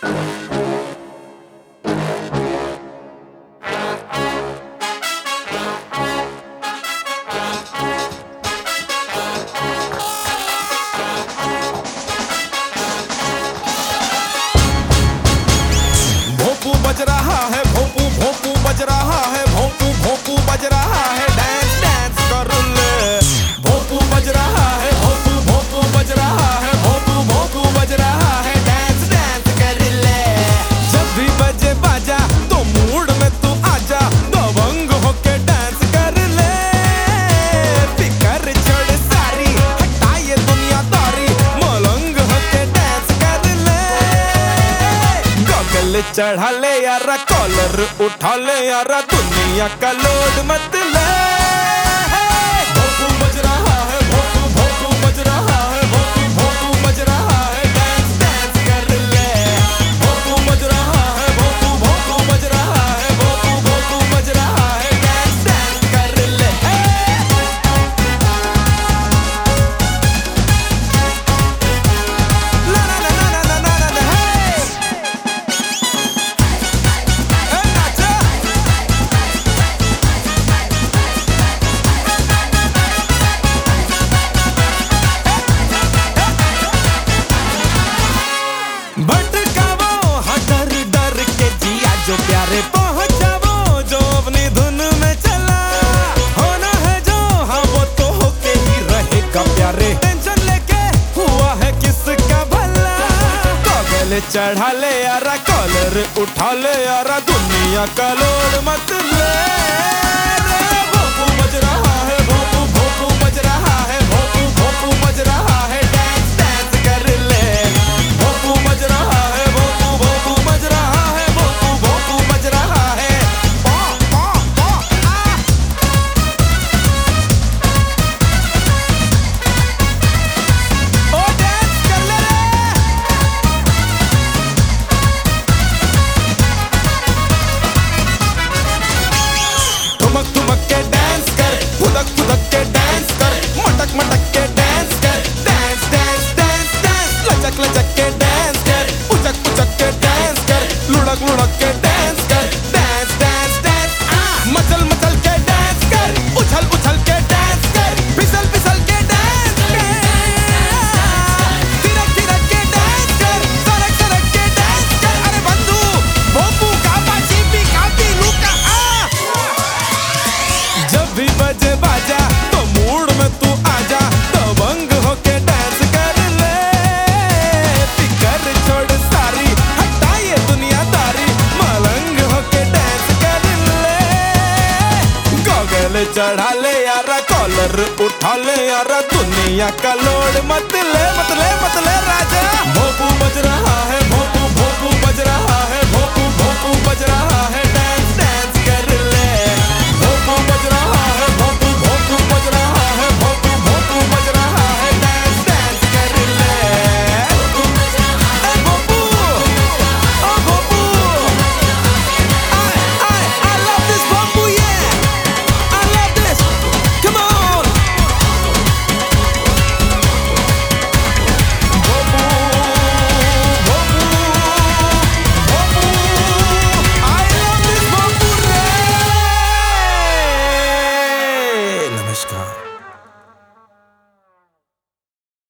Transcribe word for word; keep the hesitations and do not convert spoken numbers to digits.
भोंपू बज रहा है, भोंपू भोंपू बज रहा है, भोंपू भोंपू बज रहा है, डांस डांस कर ले। भोंपू बज रहा है, भोंपू भोंपू बज रहा है, भोंपू भोंपू बज रहा है, डांस डांस कर ले। जब भी बजे बाजा तो मूड में तू आजा, दबंग होके डांस कर ले। फिकर छोड़ सारी, हटा ये दुनियादारी, मलंग होके डांस कर ले। गॉगल चढ़ा ले यारा, कॉलर उठा ले यारा, दुनिया का लोड मत ले। भोंपू बज रहा है, भोंपू भोंपू बज रहा है, भोंपू भोंपू बज रहा है, डांस डांस कर ले। भोंपू बज रहा है, भोंपू भोंपू बज रहा है, भोंपू भोंपू बज रहा है, डांस डांस कर ले। ला ला ला ला ला ला ला हे। भटकावो हाँ डर डर के जिया, जो प्यारे पहुंच जावो, जो अपनी धुन में चला। होना है जो हाँ वो तो होके ही रहेगा प्यारे, टेंशन लेके हुआ है किसका भला। गॉगल चढ़ा ले यारा, कॉलर उठा ले यारा, दुनिया का लोड मत ले। भोंपू बज रहा है, भोंपू भोंपू बज रहा है, भोंपू भोंपू बज रहा है, डांस डांस कर ले। भोंपू बज रहा है, भोंपू भोंपू बज रहा है, भोंपू भोंपू बज रहा है, पॉ पॉ पॉ आ। ओ डांस कर ले रे। ठुमक ठुमक के डांस कर, फुदक फुदक के डांस कर, मटक मटक के डांस कर, डांस डांस डांस डांस। लचक लचक के डांस कर, उचक उचक के डांस कर, लुढ़क लुढ़क के डांस कर, डांस डांस डांस आ। मचल मचल के डांस कर, उछल उछल के डांस कर, फिसल फिसल के डांस कर, थिरक थिरक के डांस कर, सरक सरक के डांस कर। अरे बंधु भोंपू कापा चीपी कापी लूका आ। जब भी बजे बाजा तो मूड में तू आजा, दबंग होके डांस कर ले। फिकर छोड़ सारी, हटा ये दुनियादारी, मलंग होके डांस कर ले। गॉगल चढ़ा ले यारा, कॉलर उठा ले यारा, दुनिया का लोड मत ले मत ले मत ले राजा। भोंपू बज रहा है, भोंपू भोंपू बज रहा है, भोंपू भोंपू बज रहा है, डांस डांस कर ले। भोंपू बज रहा है, भोंपू भोंपू बज रहा है, भोंपू भोंपू बज रहा है, डांस डांस कर ले। ए भोंपू, ओ भोंपू, I I I love this भोंपू, yeah, I love this, come on। भोंपू भोंपू भोंपू, I love this भोंपू रे। नमस्कार।